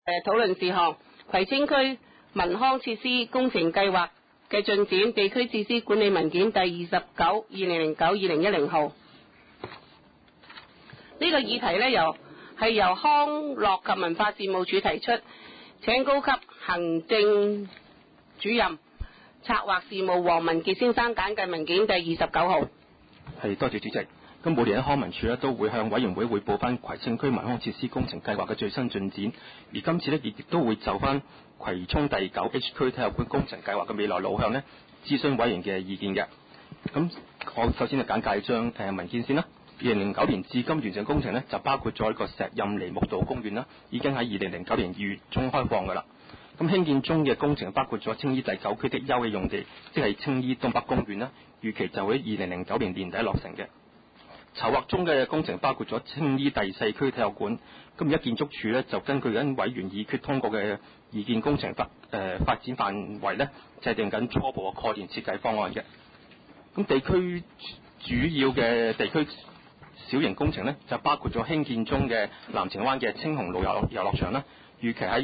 討論事項，葵青區民康設施工程計劃嘅進展，地區設施管理文件第29/2009-2010號。呢個議題呢，由康樂及文化事務署提出，請高級行政主任策劃事務黃文傑先生簡介文件第29號。 係，多謝主席。咁每年喺康文署咧都會向委員會匯報翻葵青區民康設施工程計劃嘅最新進展，而今次呢，亦都會就翻葵涌第9 H 區體育館工程計劃嘅未來路向呢諮詢委員嘅意見嘅。咁我首先就簡介張文件先啦。2009年至今完成工程呢，就包括咗一個石蔭梨木道公園啦，已經喺2009年2月中開放㗎啦。咁興建中嘅工程包括咗青衣第9區的休憩用地，即係青衣東北公園啦，預期就喺2009年年底落成嘅。籌劃中嘅工程包括咗青衣第4區體育館，咁而家建築署呢，就根據緊委員議決通過嘅意見工程發展範圍呢，制定緊初步嘅概念設計方案嘅。咁地區主要嘅地區小型工程呢，就包括咗興建中嘅藍澄灣嘅青紅路遊樂場啦，預期喺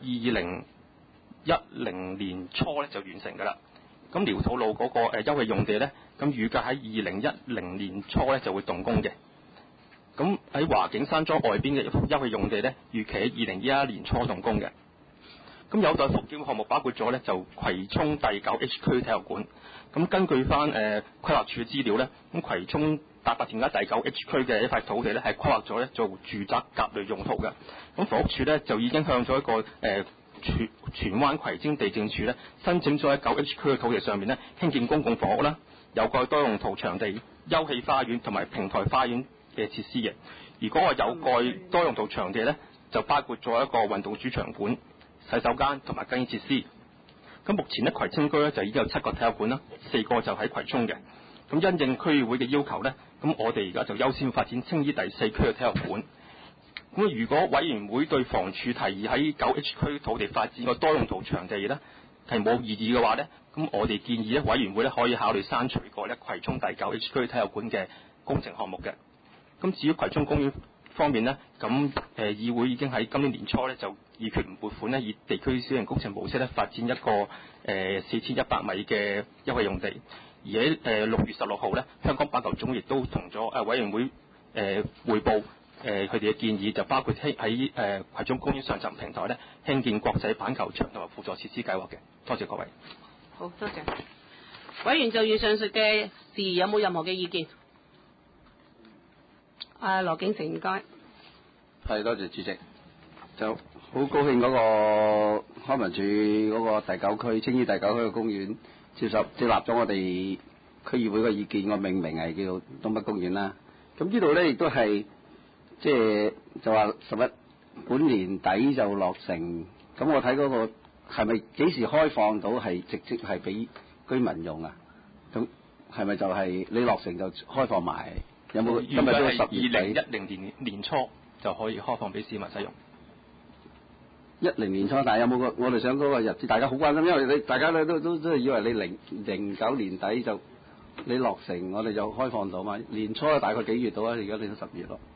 2010年初呢就完成㗎啦。咁寮肚路嗰個休憩用地呢，咁預計喺2010年初呢就會動工嘅。咁喺華景山莊外邊嘅休憩用地呢，預期喺2011年初動工嘅。咁有待復建嘅項目包括咗呢，就葵涌第9 H 區體育館。咁根據翻規劃署嘅資料呢，咁葵涌大白田街第9 H 區嘅一塊土地呢，係規劃咗呢做住宅甲類用途嘅。咁房屋署呢，就已經向咗一個荃灣葵青地政署呢，申請咗喺9 H 區嘅土地上面呢，興建公共房屋啦，有蓋多用途場地、休憩花園同埋平台花園嘅設施嘅。而嗰個有蓋多用途場地呢，就包括咗一個運動主場館、洗手間同埋更衣設施。咁目前呢，葵青區呢，就已經有7個體育館啦，4個就喺葵涌嘅。咁因應區議會嘅要求呢，咁我哋而家就優先發展青衣第4區嘅體育館。咁如果委員會對房署提議喺9 H 區土地發展個多用途場地呢係冇異議嘅話呢，咁我哋建議呢委員會呢可以考慮刪除個呢葵涌第9 H 區體育館嘅工程項目嘅。咁至於葵涌公園方面呢，咁議會已經喺今年年初呢就議決唔撥款呢，以地區小型工程模式呢發展一個4100米嘅休憩用地。而喺6月16號呢，香港板球總亦都同咗委員會匯報。佢哋嘅建議就包括喺葵涌公園上層平台呢興建國際板球場同埋輔助設施計劃嘅。多謝各位。 好，多謝。委員就以上述嘅事宜有冇任何嘅意見？羅景成，唔該。 係，多謝主席。就好高興嗰個康文署嗰個第9區青衣第9區嘅公園接納咗我哋區議會嘅意見，個命名係叫東北公園啦。咁呢度呢，亦都係。即係就話11本年底就落成，咁我睇嗰個係咪幾時開放到係直接係俾居民用啊？咁係咪就係你落成就開放埋？有冇今日都10月底 2010年初就可以開放俾市民使用。 10年初，但係有冇我哋想嗰個日子？大家好關心，因為大家咧都以為你09年底就你落成，我哋就開放到嘛。年初大概幾月到啊？而家你都10月咯。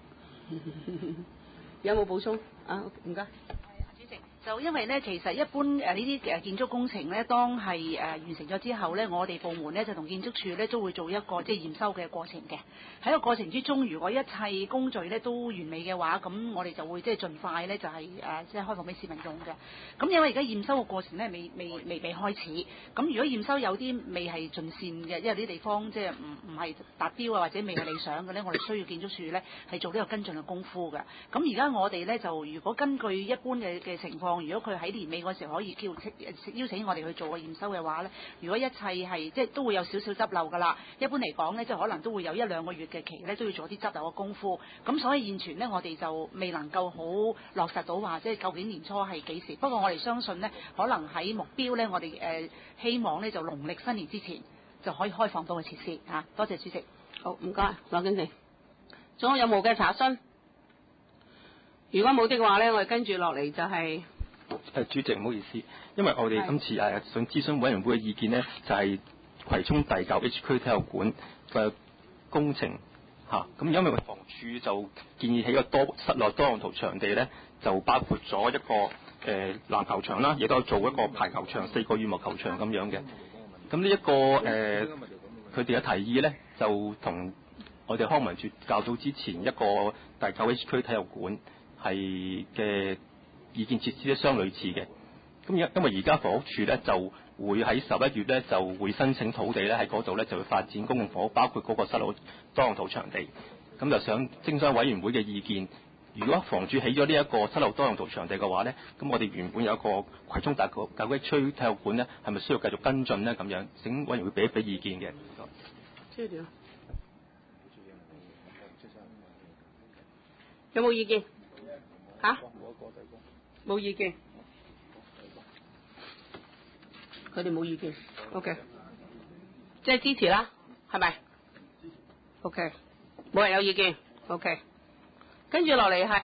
有冇補充啊？唔該。 主席，就因為咧，其實一般呢啲建築工程咧，當係完成咗之後咧，我哋部門咧就同建築署咧都會做一個即係驗收嘅過程嘅。喺個過程之中，如果一切工序咧都完美嘅話，咁我哋就會即係盡快咧就係即係開放俾市民用嘅。咁因為而家驗收嘅過程咧未開始，咁如果驗收有啲未係盡善嘅，因為啲地方即係唔係達標啊，或者未係理想嘅咧，我哋需要建築署咧係做呢個跟進嘅功夫嘅。咁而家我哋咧就如果根據一般嘅情況，如果佢喺年尾嗰時候可以邀請我哋去做個驗收嘅話咧，如果一切係即係都會有少少執漏㗎啦。一般嚟講咧，即係可能都會有1-2個月嘅期咧，都要做啲執漏嘅功夫。咁所以現存咧，我哋就未能夠好落實到話，即係究竟年初係幾時。不過我哋相信咧，可能喺目標咧，我哋希望咧就農曆新年之前就可以開放到嘅設施嚇。多謝主席。 好，唔該，羅景成。仲有冇嘅查詢？如果冇的話咧，我哋跟住落嚟就係。 主席唔好意思，因為我哋今次想諮詢委員會嘅意見呢，就係葵涌第9 H 區體育館嘅工程嚇。咁因為房署就建議起個室內多用途場地呢， 就包括咗一個籃球場啦，亦都有做一個排球場、4個羽毛球場咁樣嘅。咁呢一個佢哋嘅提議咧，就同我哋康文署較早之前一個第9H 區體育館係嘅意見設施咧相類似嘅。咁因為而家房屋署咧就會喺11月咧就會申請土地咧喺嗰度咧就會發展公共房屋，包括嗰個7號多用途場地。咁就想徵詢委員會嘅意見。如果房署起咗呢一個7號多用途場地嘅話咧，咁我哋原本有一個葵涌第9H 區體育館咧，係咪需要繼續跟進咧？咁樣請委員會俾一俾意見嘅。 有冇意見？嚇？冇意見。佢哋冇意見。OK。即係支持啦，係咪 ？OK。冇人有意見。OK。跟住落嚟係。